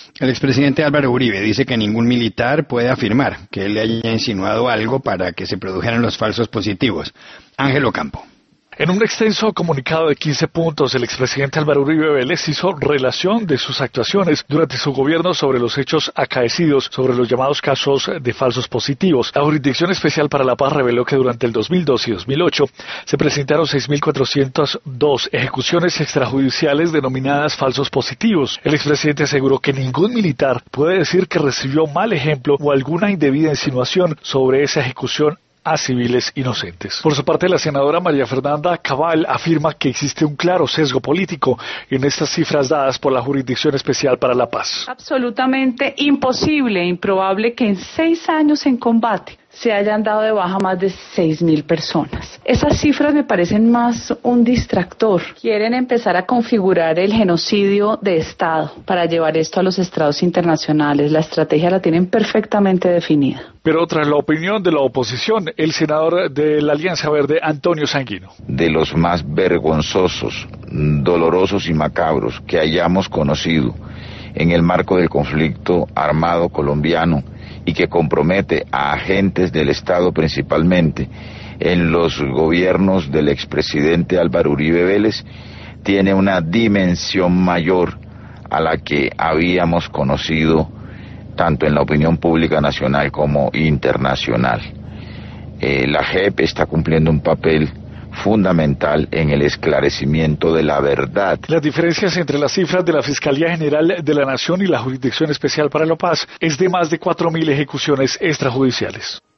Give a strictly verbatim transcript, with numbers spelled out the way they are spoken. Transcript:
El expresidente Álvaro Uribe dice que ningún militar puede afirmar que él le haya insinuado algo para que se produjeran los falsos positivos. Ángel Ocampo. En un extenso comunicado de quince puntos, el expresidente Álvaro Uribe Vélez hizo relación de sus actuaciones durante su gobierno sobre los hechos acaecidos sobre los llamados casos de falsos positivos. La Jurisdicción Especial para la Paz reveló que durante el dos mil dos y dos mil ocho se presentaron seis mil cuatrocientas dos ejecuciones extrajudiciales denominadas falsos positivos. El expresidente aseguró que ningún militar puede decir que recibió mal ejemplo o alguna indebida insinuación sobre esa ejecución a civiles inocentes. Por su parte, la senadora María Fernanda Cabal afirma que existe un claro sesgo político en estas cifras dadas por la Jurisdicción Especial para la Paz. Absolutamente imposible e improbable que en seis años en combate se hayan dado de baja más de seis mil personas. Esas cifras me parecen más un distractor. Quieren empezar a configurar el genocidio de Estado para llevar esto a los estrados internacionales. La estrategia la tienen perfectamente definida. Pero tras la opinión de la oposición, el senador de la Alianza Verde, Antonio Sanguino. De los más vergonzosos, dolorosos y macabros que hayamos conocido en el marco del conflicto armado colombiano y que compromete a agentes del Estado principalmente en los gobiernos del expresidente Álvaro Uribe Vélez, tiene una dimensión mayor a la que habíamos conocido tanto en la opinión pública nacional como internacional. Eh, la J E P está cumpliendo un papel fundamental en el esclarecimiento de la verdad. Las diferencias entre las cifras de la Fiscalía General de la Nación y la Jurisdicción Especial para la Paz es de más de cuatro mil ejecuciones extrajudiciales.